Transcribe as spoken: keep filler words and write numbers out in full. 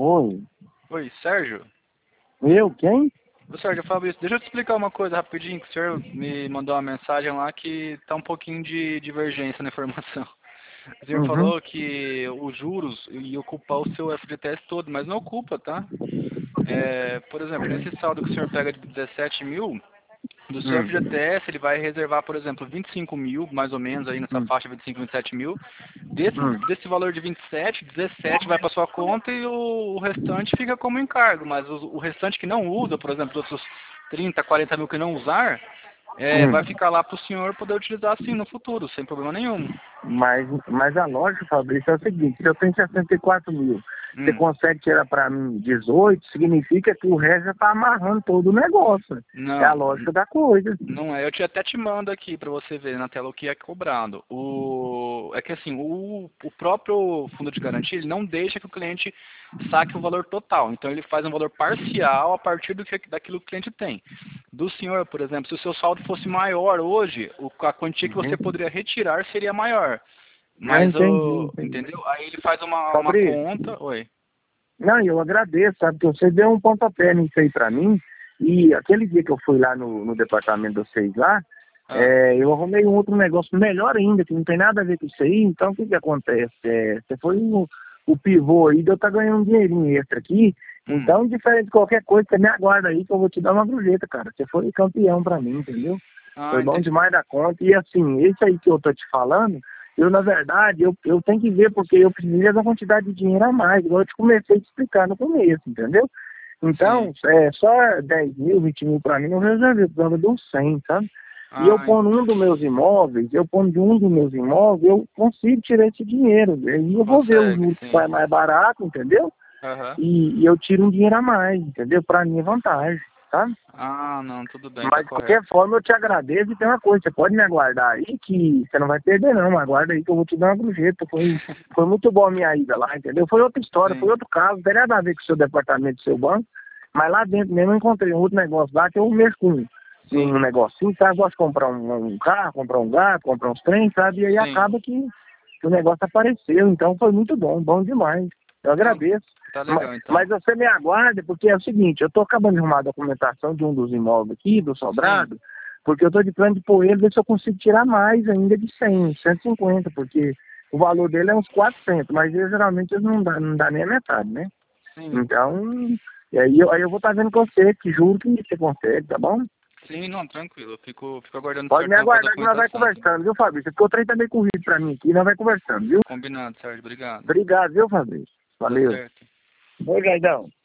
Oi. Oi, Sérgio? Eu? Quem? Ô, Sérgio, Fabrício, deixa eu te explicar uma coisa rapidinho, que o senhor me mandou uma mensagem lá que tá um pouquinho de divergência na informação. O senhor Uhum. falou que os juros ia ocupar o seu F G T S todo, mas não ocupa, tá? É, por exemplo, nesse saldo que o senhor pega de dezessete mil, do seu Hum. F G T S ele vai reservar, por exemplo, vinte e cinco mil, mais ou menos, aí nessa Hum. faixa vinte e cinco, vinte e sete mil. Desse, Hum. desse valor de vinte e sete, dezessete vai para sua conta e o, o restante fica como encargo. Mas o, o restante que não usa, por exemplo, os outros trinta, quarenta mil que não usar, é, Hum. vai ficar lá para o senhor poder utilizar assim no futuro, sem problema nenhum. Mas, mas a lógica, Fabrício, é o seguinte, se eu tenho sessenta e quatro mil, você Hum. consegue tirar para mim dezoito, significa que o resto já está amarrando todo o negócio. É a Não, lógica da coisa. não é. Eu te, até te mando aqui para você ver na tela o que é cobrado. O, é que assim, o, o próprio fundo de garantia ele não deixa que o cliente saque o valor total. Então ele faz um valor parcial a partir do que, daquilo que o cliente tem. Do senhor, por exemplo, se o seu saldo fosse maior hoje, o, a quantia que você Uhum. poderia retirar seria maior. Ah, Mas, entendi, o, entendi. entendeu? Aí ele faz uma, uma Fabrício, conta. Oi. não, eu agradeço, sabe, que você deu um pontapé nisso aí para mim, e aquele dia que eu fui lá no, no departamento de vocês lá, Ah, é, eu arrumei um outro negócio melhor ainda, que não tem nada a ver com isso aí. Então o que que acontece? É, você foi o, o pivô aí de eu estar ganhando um dinheirinho extra aqui. hum, Então, diferente de qualquer coisa, você me aguarda aí que eu vou te dar uma gorjeta, cara. Você foi campeão pra mim, entendeu? ah, Foi bom entendi. demais da conta. E assim, esse aí que eu tô te falando, eu na verdade, eu, eu tenho que ver porque eu preciso da quantidade de dinheiro a mais, igual eu te comecei a te explicar no começo, entendeu? Sim. Então, é, só dez mil, vinte mil pra mim não resolveu, precisava de uns cem, sabe? E eu Ah, pondo um dos meus imóveis, eu pondo de um dos meus imóveis, eu consigo tirar esse dinheiro. Aí eu vou ver o consegue, juro que sim. vai mais barato, entendeu? Aham. E, e eu tiro um dinheiro a mais, entendeu? Pra mim é vantagem, tá? Ah, não, tudo bem, tá Mas de qualquer correto. forma eu te agradeço e tem uma coisa, você pode me aguardar aí que você não vai perder não, aguarda aí que eu vou te dar uma gorjeta. Foi, foi muito boa a minha ida lá, entendeu? Foi outra história, foi Sim, outro caso, não tem nada a ver com o seu departamento, do seu banco, mas lá dentro mesmo eu encontrei um outro negócio lá que eu mexo com sim, um negocinho, sabe? Eu gosto de comprar um, um carro, comprar um gato, comprar uns trem, sabe? E aí sim. acaba que, que o negócio apareceu, então foi muito bom, bom demais. Eu Não, agradeço. tá Mas, legal então. mas você me aguarde, porque é o seguinte, eu estou acabando de arrumar a documentação de um dos imóveis aqui, do Sim, sobrado, porque eu estou de plano de pôr ele, ver se eu consigo tirar mais ainda de cem, cento e cinquenta, porque o valor dele é uns quatrocentos, mas ele, geralmente ele não dá, não dá nem a metade, né? sim. Então, e aí, eu, aí eu vou estar vendo com você, que juro que você consegue, tá bom? Sim, não, tranquilo. Eu fico, fico aguardando Pode certo me a, a aguardar que nós vai documentação, tá? conversando, viu, Fabrício? Ficou o trem também corrido pra mim aqui, nós vai conversando, viu? Combinado, Sérgio. Obrigado. Obrigado, viu, Fabrício? Tá Valeu. certo. Oi, Gaidão.